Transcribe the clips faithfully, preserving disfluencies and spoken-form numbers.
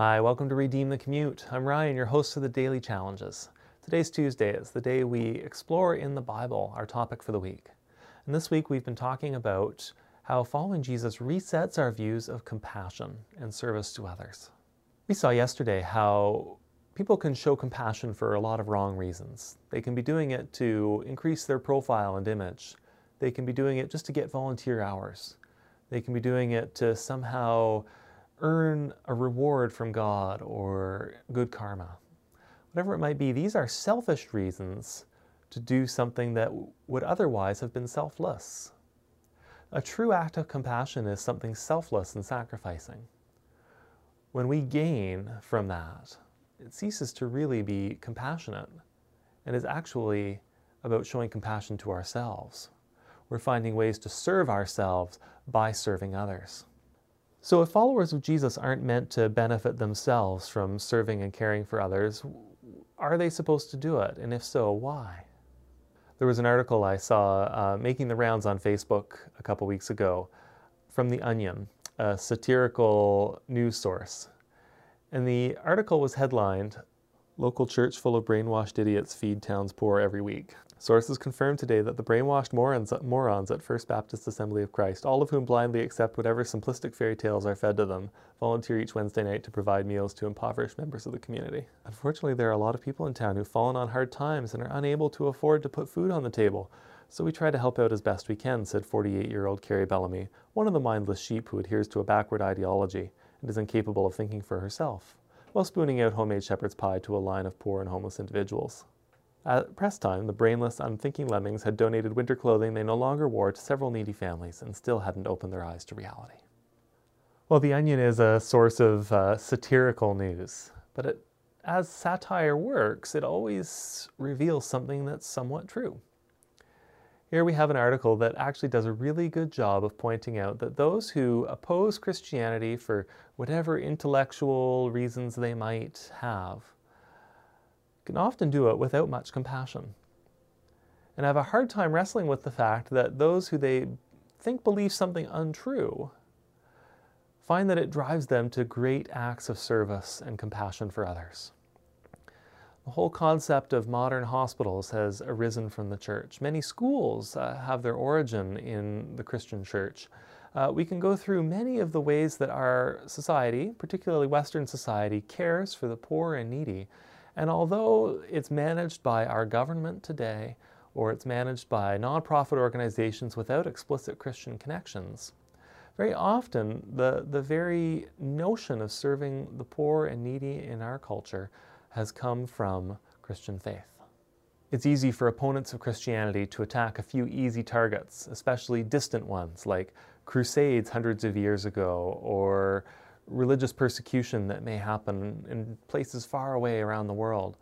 Hi, welcome to Redeem the Commute. I'm Ryan, your host of the Daily Challenges. Today's Tuesday is the day we explore in the Bible our topic for the week. And this week we've been talking about how following Jesus resets our views of compassion and service to others. We saw yesterday how people can show compassion for a lot of wrong reasons. They can be doing it to increase their profile and image. They can be doing it just to get volunteer hours. They can be doing it to somehow earn a reward from God or good karma. Whatever it might be, these are selfish reasons to do something that would otherwise have been selfless. A true act of compassion is something selfless and sacrificing. When we gain from that, it ceases to really be compassionate and is actually about showing compassion to ourselves. We're finding ways to serve ourselves by serving others. So if followers of Jesus aren't meant to benefit themselves from serving and caring for others, are they supposed to do it? And if so, why? There was an article I saw uh, making the rounds on Facebook a couple weeks ago from The Onion, a satirical news source. And the article was headlined, "Local Church Full of Brainwashed Idiots Feed Town's Poor Every Week." Sources confirmed today that the brainwashed morons, morons at First Baptist Assembly of Christ, all of whom blindly accept whatever simplistic fairy tales are fed to them, volunteer each Wednesday night to provide meals to impoverished members of the community. Unfortunately, there are a lot of people in town who've fallen on hard times and are unable to afford to put food on the table. So we try to help out as best we can, said forty-eight-year-old Carrie Bellamy, one of the mindless sheep who adheres to a backward ideology and is incapable of thinking for herself, while spooning out homemade shepherd's pie to a line of poor and homeless individuals. At press time, the brainless, unthinking lemmings had donated winter clothing they no longer wore to several needy families and still hadn't opened their eyes to reality. Well, The Onion is a source of uh, satirical news, but it, as satire works, it always reveals something that's somewhat true. Here we have an article that actually does a really good job of pointing out that those who oppose Christianity for whatever intellectual reasons they might have can often do it without much compassion, and have a hard time wrestling with the fact that those who they think believe something untrue find that it drives them to great acts of service and compassion for others. The whole concept of modern hospitals has arisen from the church. Many schools uh, have their origin in the Christian church. Uh, we can go through many of the ways that our society, particularly Western society, cares for the poor and needy. And although it's managed by our government today, or it's managed by nonprofit organizations without explicit Christian connections, very often the, the very notion of serving the poor and needy in our culture has come from Christian faith. It's easy for opponents of Christianity to attack a few easy targets, especially distant ones like crusades hundreds of years ago, or religious persecution that may happen in places far away around the world.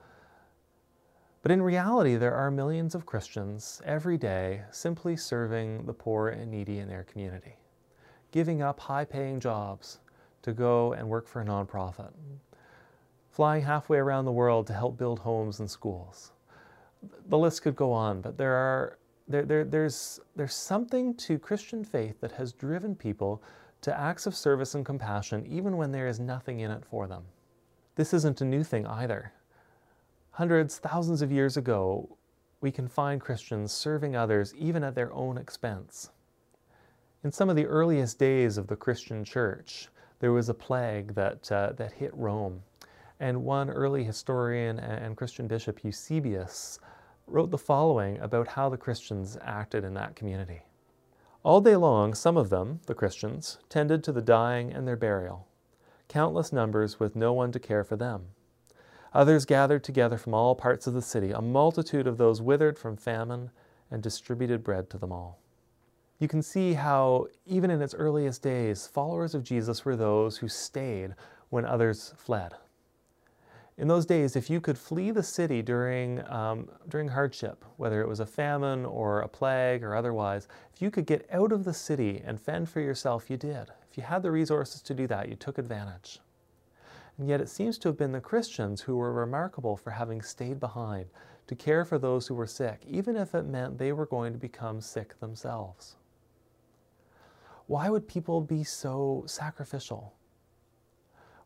But in reality, there are millions of Christians every day simply serving the poor and needy in their community, giving up high-paying jobs to go and work for a nonprofit, flying halfway around the world to help build homes and schools. The list could go on, but there are there, there there's there's something to Christian faith that has driven people to acts of service and compassion even when there is nothing in it for them. This isn't a new thing either. Hundreds, thousands of years ago, we can find Christians serving others even at their own expense. In some of the earliest days of the Christian church, there was a plague that, uh, that hit Rome. And one early historian and Christian bishop, Eusebius, wrote the following about how the Christians acted in that community. All day long, some of them, the Christians, tended to the dying and their burial, countless numbers with no one to care for them. Others gathered together from all parts of the city, a multitude of those withered from famine, and distributed bread to them all. You can see how, even in its earliest days, followers of Jesus were those who stayed when others fled. In those days, if you could flee the city during, um, during hardship, whether it was a famine or a plague or otherwise, if you could get out of the city and fend for yourself, you did. If you had the resources to do that, you took advantage. And yet it seems to have been the Christians who were remarkable for having stayed behind to care for those who were sick, even if it meant they were going to become sick themselves. Why would people be so sacrificial?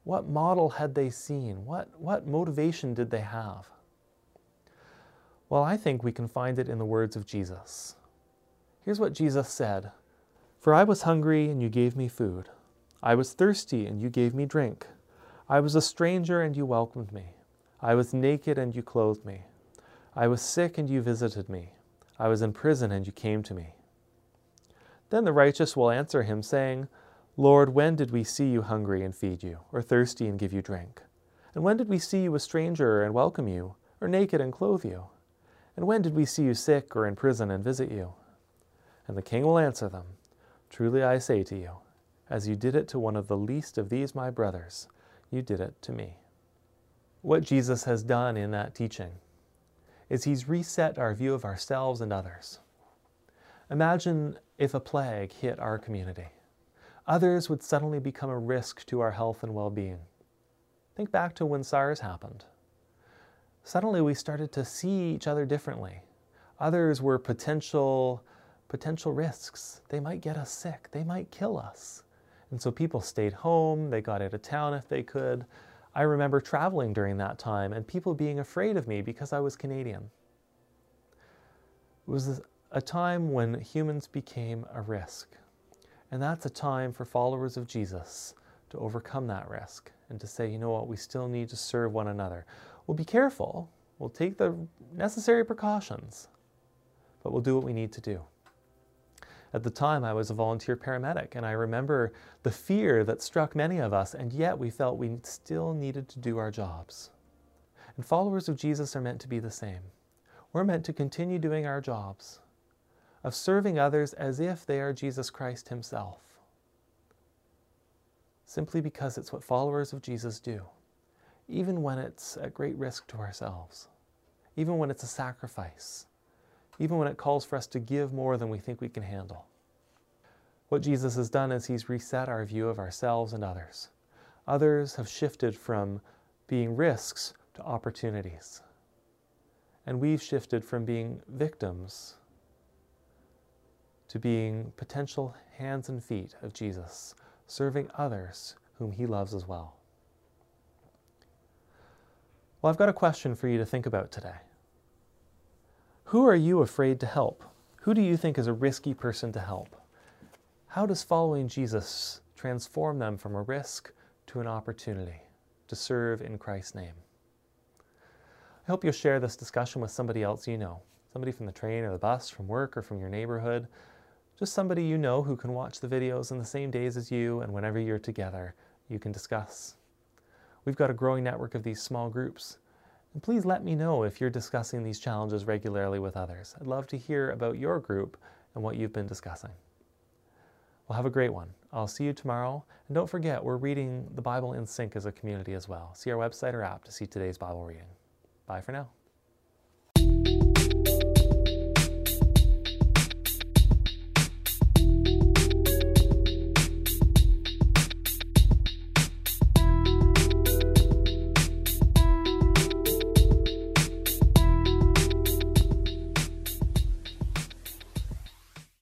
What model had they seen? What, what motivation did they have? Well, I think we can find it in the words of Jesus. Here's what Jesus said. "For I was hungry, and you gave me food. I was thirsty, and you gave me drink. I was a stranger, and you welcomed me. I was naked, and you clothed me. I was sick, and you visited me. I was in prison, and you came to me." Then the righteous will answer him, saying, "Lord, when did we see you hungry and feed you, or thirsty and give you drink? And when did we see you a stranger and welcome you, or naked and clothe you? And when did we see you sick or in prison and visit you?" And the king will answer them, "Truly I say to you, as you did it to one of the least of these my brothers, you did it to me." What Jesus has done in that teaching is he's reset our view of ourselves and others. Imagine if a plague hit our community. Others would suddenly become a risk to our health and well-being. Think back to when SARS happened. Suddenly we started to see each other differently. Others were potential, potential risks. They might get us sick. They might kill us. And so people stayed home. They got out of town if they could. I remember traveling during that time and people being afraid of me because I was Canadian. It was a time when humans became a risk. And that's a time for followers of Jesus to overcome that risk and to say, you know what, we still need to serve one another. We'll be careful. We'll take the necessary precautions, but we'll do what we need to do. At the time, I was a volunteer paramedic, and I remember the fear that struck many of us, and yet we felt we still needed to do our jobs. And followers of Jesus are meant to be the same. We're meant to continue doing our jobs, of serving others as if they are Jesus Christ himself, simply because it's what followers of Jesus do, even when it's at great risk to ourselves, even when it's a sacrifice, even when it calls for us to give more than we think we can handle. What Jesus has done is he's reset our view of ourselves and others. Others have shifted from being risks to opportunities. And we've shifted from being victims to being potential hands and feet of Jesus, serving others whom he loves as well. Well, I've got a question for you to think about today. Who are you afraid to help? Who do you think is a risky person to help? How does following Jesus transform them from a risk to an opportunity to serve in Christ's name? I hope you'll share this discussion with somebody else you know, somebody from the train or the bus, from work or from your neighborhood, just somebody you know who can watch the videos in the same days as you, and whenever you're together, you can discuss. We've got a growing network of these small groups. And please let me know if you're discussing these challenges regularly with others. I'd love to hear about your group and what you've been discussing. Well, have a great one. I'll see you tomorrow. And don't forget, we're reading the Bible in Sync as a community as well. See our website or app to see today's Bible reading. Bye for now.